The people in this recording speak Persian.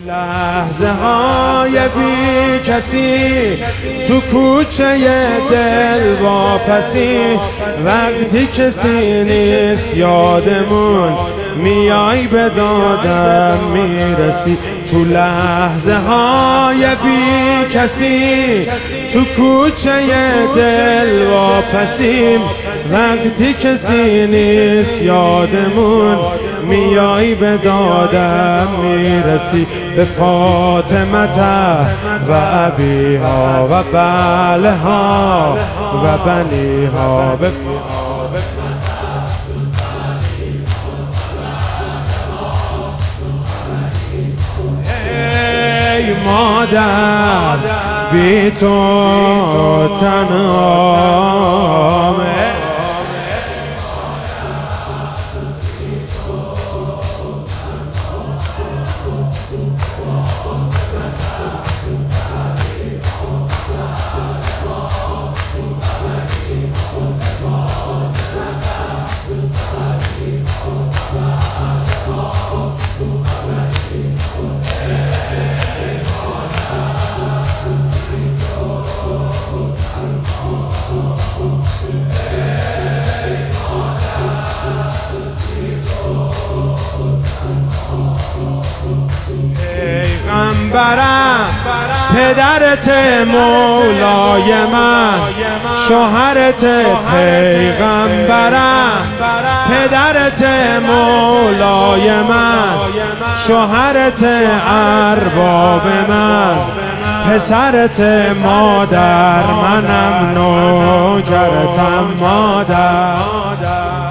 لحظه های بی کسی تو کوچه دل واپسی، وقتی کسی نیست یادمون میای به دادم میرسی. تو لحظه های بی کسی تو کوچه دل واپسیم، وقتی کسی نیست یادمون میای به دادم میرسی. به فاطمت و ابیها و بلها و بنیها، ای مادر بی تو تنهام، پیغمبرم پدرت مولای من، شوهرت پیغمبرم پدرت مولای من، شوهرت ارباب من، پسرت مادر منم نوکرتم مادر.